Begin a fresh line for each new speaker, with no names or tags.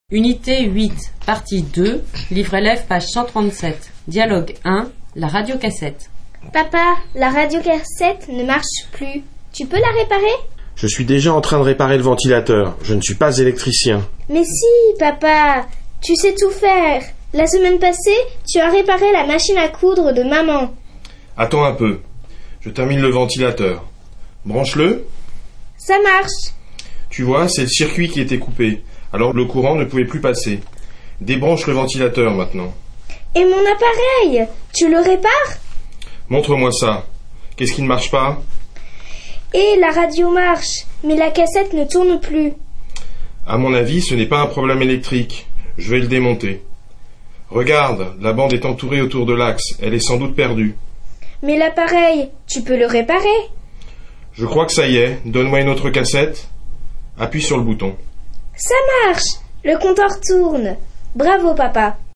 Unité 8, partie 2, livre élève, page 137. Dialogue 1, la radiocassette.
Papa, la radiocassette ne marche plus. Tu peux la réparer?
Je suis déjà en train de réparer le ventilateur. Je ne suis pas électricien.
Mais si, papa, tu sais tout faire. La semaine passée, tu as réparé la machine à coudre de maman.
Attends un peu. Je termine le ventilateur. Branche-le.
Ça marche.
Tu vois, c'est le circuit qui était coupé. Alors le courant ne pouvait plus passer. Débranche le ventilateur maintenant.
Et mon appareil, tu le répares?
Montre-moi ça. Qu'est-ce qui ne marche pas?
Et la radio marche, mais la cassette ne tourne plus.
À mon avis, ce n'est pas un problème électrique. Je vais le démonter. Regarde, la bande est entourée autour de l'axe. Elle est sans doute perdue.
Mais l'appareil, tu peux le réparer?
Je crois que ça y est. Donne-moi une autre cassette. Appuie sur le bouton.
Ça marche! Le compteur tourne. Bravo, papa.